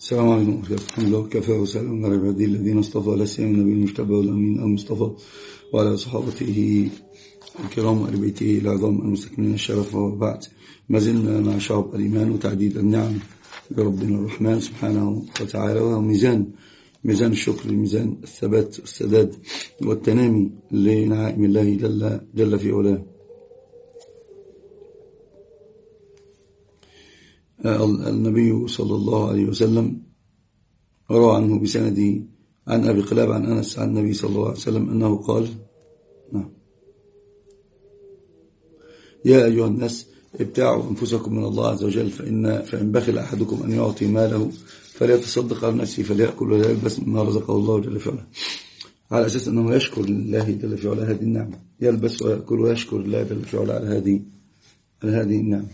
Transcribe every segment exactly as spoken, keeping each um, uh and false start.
السلام عليكم ورحمة الله. الحمد لله وكفى وسلام على عباده الذين اصطفى، لا سيما النبي المجتبى والأمين المصطفى وعلى صحابته الكرام وآل بيته العظام المستكملين الشرف. وبعد، ما زلنا مع شعب الإيمان وتعديد النعم بربنا الرحمن سبحانه وتعالى، وميزان ميزان الشكر، ميزان الثبات والسداد والتنامي لنعائم الله جل, جل في علاه. النبي صلى الله عليه وسلم روى عنه بسنده عن أبي قلاب عن أنس عن النبي صلى الله عليه وسلم أنه قال: نعم، يا أيها الناس ابتاعوا أنفسكم من الله عز وجل، فإن, فإن بخل أحدكم أن يعطي ماله فليتصدق على نفسه فليأكل ولا يلبس مما رزقه الله جل في علاه، على أساس أنه يشكر الله جل في علاه هذه النعمة، يلبس ويأكل ويشكر الله جل في علاه على هذه على هذه النعمة.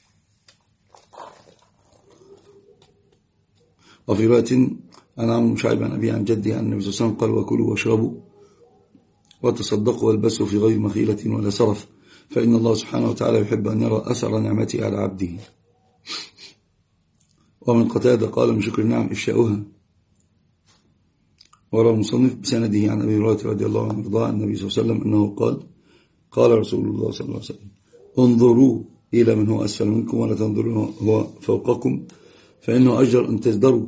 وفي رواية عن عمرو بن شعيب عن أبي عن جدي عن النبي صلى الله عليه وسلم قال: وكلوا واشربوا وتصدقوا والبسوا في غير مخيلة ولا سرف، فإن الله سبحانه وتعالى يحب أن يرى أثر نعمته على عبده. ومن قتادة قال: من شكر النعم إفشاؤها. وروى المصنف بسنده عن أبي هريرة رضي الله عنه وارضاه عن النبي صلى الله عليه وسلم أنه قال: قال رسول الله صلى الله عليه وسلم: انظروا إلى من هو أسفل منكم ولا تنظروا هو فوقكم، فإنه أجر أن تزدروا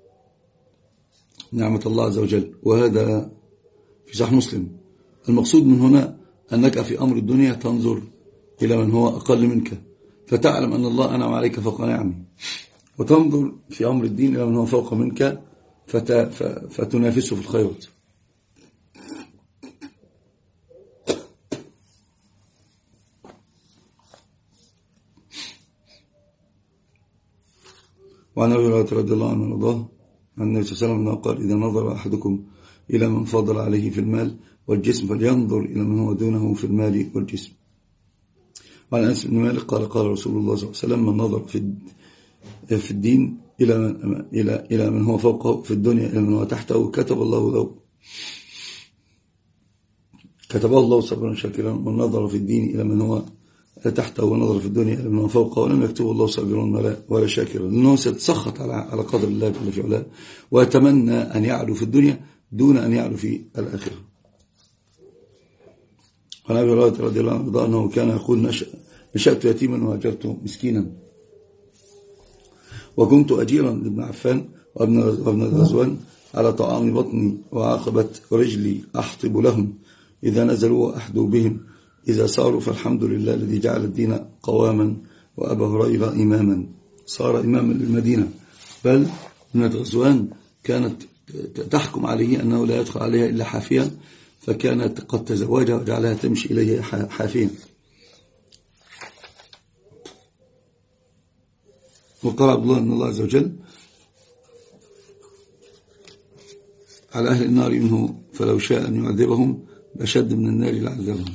نعمة الله عز وجل. وهذا في صحيح مسلم. المقصود من هنا أنك في أمر الدنيا تنظر إلى من هو أقل منك فتعلم أن الله أنعم عليك فوق نعمه، وتنظر في أمر الدين إلى من هو فوق منك فتنافسه في الخيرات. وعن أبي هريرة رضي الله عنه وارضاه عن النبي صلى الله عليه وسلم أنه قال: إذا نظر أحدكم إلى من فضل عليه في المال والجسم فلينظر إلى من هو دونه في المال والجسم. وعن أنس بن مالك قال: قال رسول الله صلى الله عليه وسلم: من نظر في في الدين إلى من إلى إلى من هو فوقه في الدنيا إلى من هو تحته كتب الله له كتبه الله صبرا شاكرا. من نظر في الدين إلى من هو تحته ونظر في الدنيا إلى من هو فوقه ولم يكتبه الله صابرا ولا شاكرا، لأنه سيتسخط على على قدر الله جل في علاه، ويتمنى أن يعلو في الدنيا دون أن يعلو في الآخرة. عن أبي هريرة رضي الله عنه أنه كان يقول: نشأت يتيما وهجرت مسكينا، وكنت أجيرا لابن عفان وابن الغزوان على طعام بطني وعاقبة رجلي أحطب لهم إذا نزلوا وأحدوا بهم إذا صاروا، فالحمد لله الذي جعل الدين قواما وأبا هريرة إماما. صار إماما للمدينة، بل ابنة غزوان كانت تحكم عليه أنه لا يدخل عليها إلا حافيا، فكانت قد تزوجها وجعلها تمشي إليه حافيا. وقال عبد الله أن الله عز وجل على أهل النار منه فلو شاء أن يعذبهم بشد من النار لعذبهم.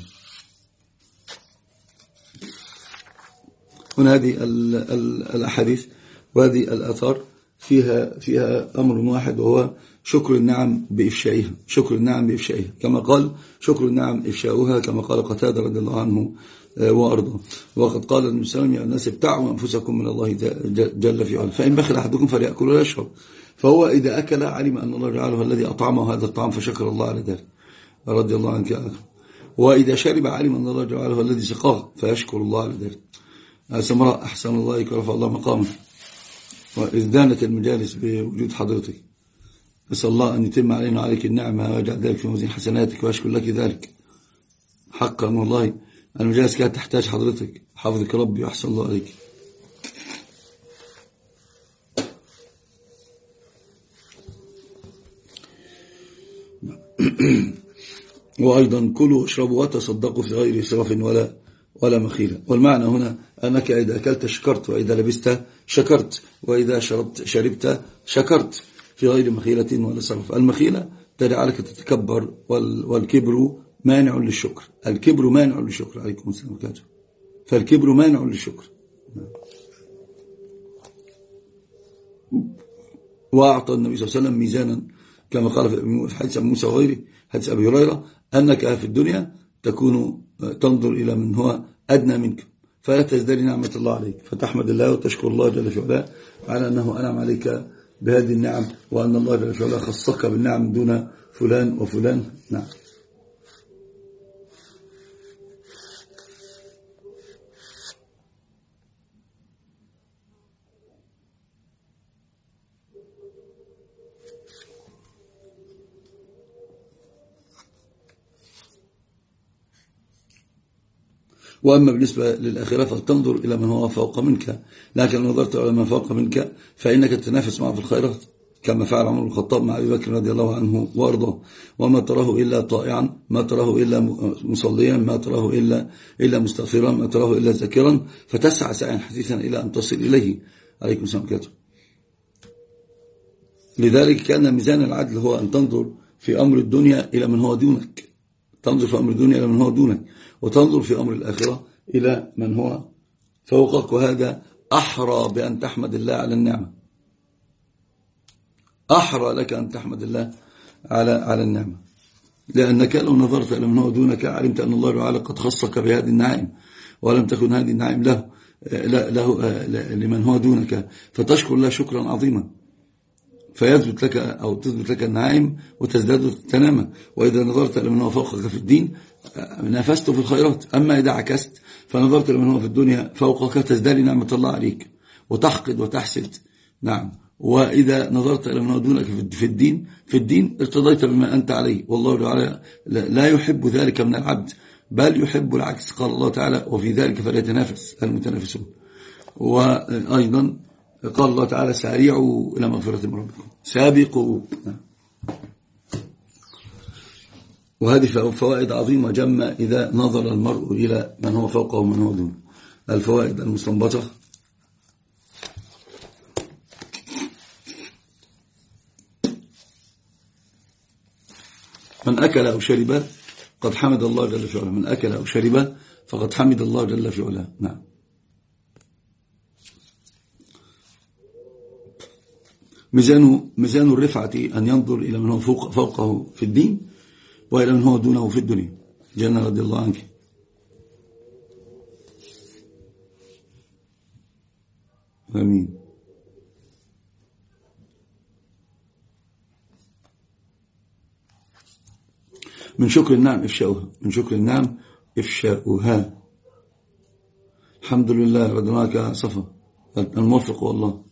هنا هذه الأحاديث وهذه الآثار فيها فيها أمر واحد، وهو شكر النعم بإفشائها، شكر النعم بإفشائها، كما قال: شكر النعم إفشاؤها، كما قال قتادة رضي الله عنه وأرضاه. وقد قال النبي صلى الله عليه وسلم: يا الناس ابتعوا أنفسكم من الله جل في علاه، فإن بخل أحدكم فليأكل ولا يشرب. فهو إذا أكل علم أن الله جعله الذي أطعمه هذا الطعام فشكر الله على ذلك رضي الله عنك يا أخي. وإذا شرب علم أن الله جعله الذي سقاه فيشكر الله على ذلك. سمراء أحسن الله إليك ورفع الله مقامك، وإذ دانت المجالس بوجود حضرتك، أسأل الله أن يتم علينا وعليك النعمة ويجعل ذلك في موازين حسناتك، وأشكر لك ذلك حقا. والله المجالس كانت تحتاج حضرتك، حافظك ربي وأحسن الله عليك. وأيضا كلوا واشربوا وتصدقوا في غير إسراف ولا ولا مخيلة. والمعنى هنا أنك إذا أكلت شكرت، وإذا لبست شكرت، وإذا شربت شربت شكرت، في غير مخيلة ولا سرف. المخيلة تجعلك تتكبر، والكبر مانع للشكر. الكبر مانع للشكر. عليكم السلام وبركاته. فالكبر مانع للشكر. وأعطى النبي صلى الله عليه وسلم ميزانا كما قال في حديث موسى وغيره، حديث أبي هريرة، أنك في الدنيا تكون تنظر إلى من هو أدنى منك فلا تزدري نعمة الله عليك، فتحمد الله وتشكر الله جل في علاه على أنه أنعم عليك بهذه النعم، وأن الله جل وعلا خصك بالنعم دون فلان وفلان. نعم. وأما بالنسبة للآخرة فلتنظر إلى من هو فوق منك، لكن لو نظرت إلى من فوق منك فإنك تتنافس معه في الخيرات، كما فعل عمر بن الخطاب مع أبي بكر رضي الله عنه وارضاه. وما تراه إلا طائعا، ما تراه إلا مصليا، ما تراه إلا إلا مستغفرا، ما تراه إلا ذاكرا، فتسعى سعيا حثيثا إلى أن تصل إليه. عليكم السلام عليكم. لذلك كان ميزان العدل هو أن تنظر في أمر الدنيا إلى من هو دونك، تنظر في أمر الدنيا إلى من هو دونك، وتنظر في أمر الآخرة إلى من هو فوقك. وهذا أحرى بأن تحمد الله على النعمة، أحرى لك أن تحمد الله على على النعمة، لأنك لو نظرت إلى من هو دونك علمت أن الله تعالى قد خصك بهذه النعيم، ولم تكن هذه النعيم له, له لمن هو دونك، فتشكر الله شكرا عظيما، فيثبت لك أو تثبت لك النعيم وتزداد التنامة. وإذا نظرت إلى من هو فوقك في الدين نافست في الخيرات. أما إذا عكست فنظرت إلى من هو في الدنيا فوقك تزداد نعمة الله عليك وتحقد وتحسد. نعم. وإذا نظرت إلى من هو دونك في الدين في الدين ارتضيت بما أنت عليه، والله تعالى لا يحب ذلك من العبد، بل يحب العكس. قال الله تعالى: وفي ذلك فليتنافس المتنافسون. وأيضا قال الله تعالى: سارعوا إلى مغفرة من ربكم، سابقوا. وهذه فوائد عظيمة جمة إذا نظر المرء إلى من هو فوقه ومن هو دونه. الفوائد المستنبطة: من أكل أو شرب قد حمد الله جل في علاه. من أكل أو شرب فقد حمد الله جل في علاه. نعم. ميزان ميزان الرفعة أن ينظر إلى من هو فوق فوقه في الدين وإلى من هو دونه في الدنيا. جنة رضي الله عنك. آمين. من شكر النعم إفشاؤها، من شكر النعم إفشاؤها. الحمد لله. رضناك صفا الموفق والله.